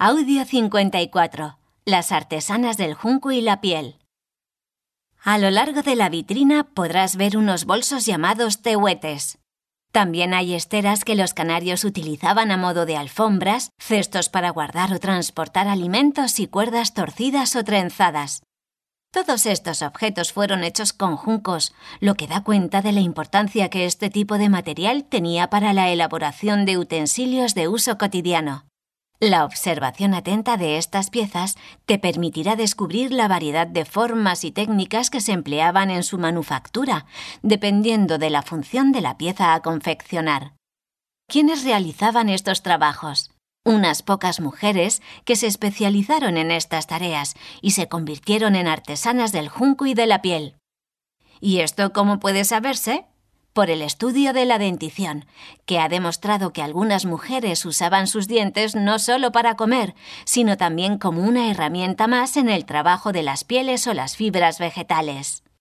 Audio 54. Las artesanas del junco y la piel. A lo largo de la vitrina podrás ver unos bolsos llamados tehuetes. También hay esteras que los canarios utilizaban a modo de alfombras, cestos para guardar o transportar alimentos y cuerdas torcidas o trenzadas. Todos estos objetos fueron hechos con juncos, lo que da cuenta de la importancia que este tipo de material tenía para la elaboración de utensilios de uso cotidiano. La observación atenta de estas piezas te permitirá descubrir la variedad de formas y técnicas que se empleaban en su manufactura, dependiendo de la función de la pieza a confeccionar. ¿Quiénes realizaban estos trabajos? Unas pocas mujeres que se especializaron en estas tareas y se convirtieron en artesanas del junco y de la piel. ¿Y esto cómo puede saberse? Por el estudio de la dentición, que ha demostrado que algunas mujeres usaban sus dientes no solo para comer, sino también como una herramienta más en el trabajo de las pieles o las fibras vegetales.